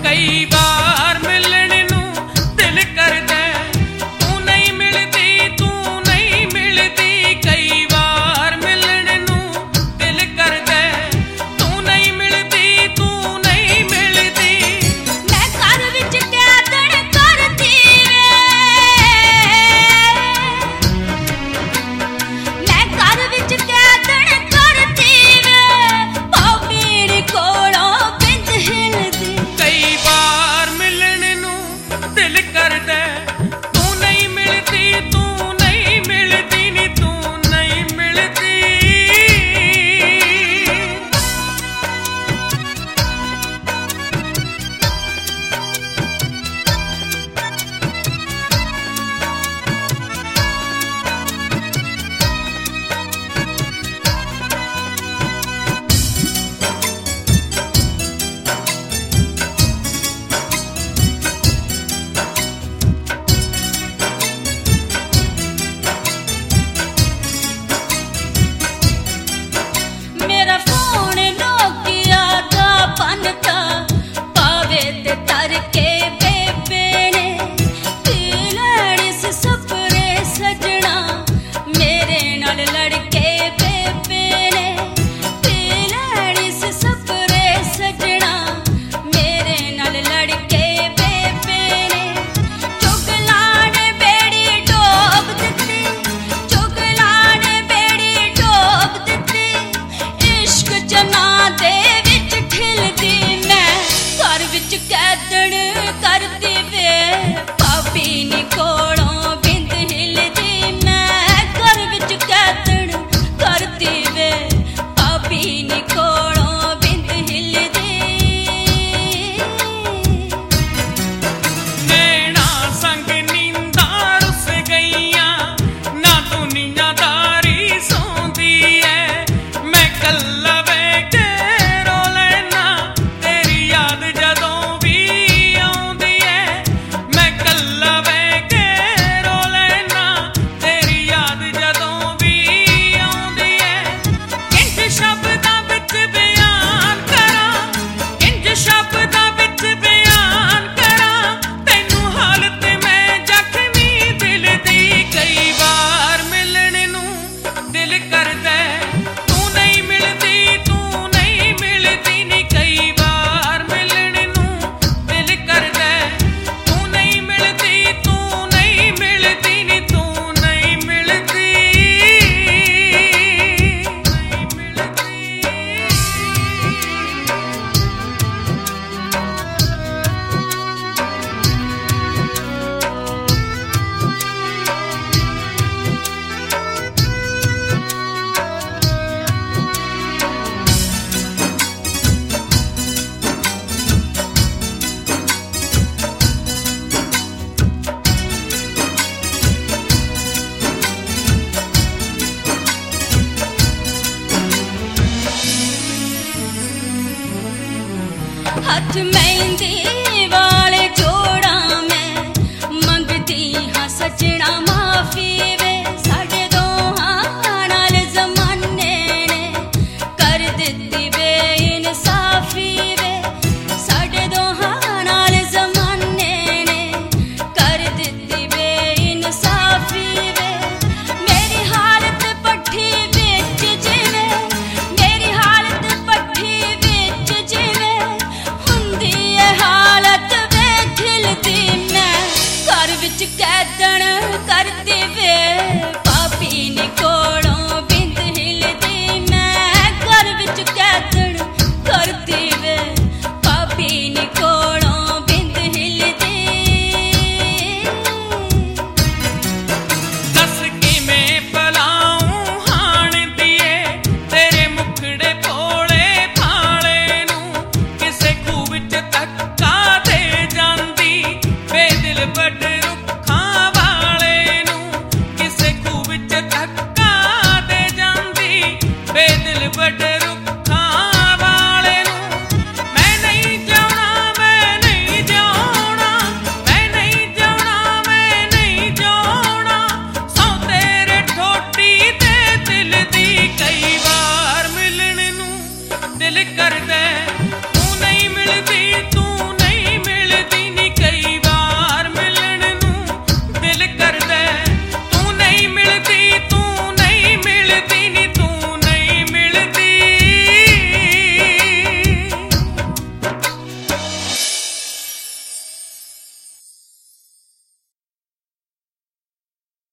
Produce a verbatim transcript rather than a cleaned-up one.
कई बार मिलने नू दिल करदा तू नहीं मिलती तू नहीं मिलती कई बार मिलने नू दिल करदा तू नहीं मिलती तू नहीं मिलती मैं घर विच कैदन करती मैं घर विच कैदन करती भाभी कोलों बिंद हिलदी कई बार मिलने नू दिल करदा तू नहीं मिलती तू नहीं मिलती नी तू नहीं मिलती मेरा फोन नोकिया दा बनता पावे ते तर के बेबे ने लड़ी से सपरे सजना मेरे नाल लड़के बेबे ने लड़ी से सपरे सजना मेरे नाल लड़के बेबे ने चुगला ने बेड़ी डोब दित्ती चुगला ने बेड़ी डोब दित्ती इश्क जना दे विच खिलदी मैं घर विच कैदन करदी वे भाभी नी कोलों बिंद हिलदी मैं घर विच कैदन करदी वे भाभी नी कोलों बिंद हिलदी नैना संग नींदा रुस गईयां ना दुनियादारी सौंदी है मैं कल्ला बह के रो लेना तेरी याद जदों भी आउंदी है मैं कल्ला बह के रो लेना तेरी याद जदों भी आउंदी है किंज शब्दां विच बयान करा किंज शब्दां विच बयान करा तैनू हालत मैं जख्मी दिल दी कई बार मिलने नू दिल करदा तू नहीं मिलती तू नहीं मिलती नी कई बार मिलने नू दिल करदा तू नहीं मिलती तू नहीं मिलती नी तू नहीं मिलती नहीं मिलती हथ मेहंदी वाले जोड़ा मैं मंगती हाँ सजना माफी वे साडे दोहां नाल जमाने ने कर दित्ती वे इंसाफी वे साडे दोहां नाल जमाने ने कर दित्ती वे इंसाफी वे मेरी हालत पट्ठी विच जिवें मेरी हालत पट्ठी विच जिवें हुंदी है हालत वे खिलदी मैं घर विच कैदन करदी वे भाभी नी कोलों बिंद हिलदी मैं घर विच कैदन करदी वे भाभी नी कोलों बिंद हिलदी दस किवें भलाऊं हाण दिए तेरे मुखड़े भोले भाले नू किसे खूह विच धक्का दे जांदी वे दिल बड़ रुखां वाले नू किसे खूह विच धक्का दे जांदी वे दिल बड़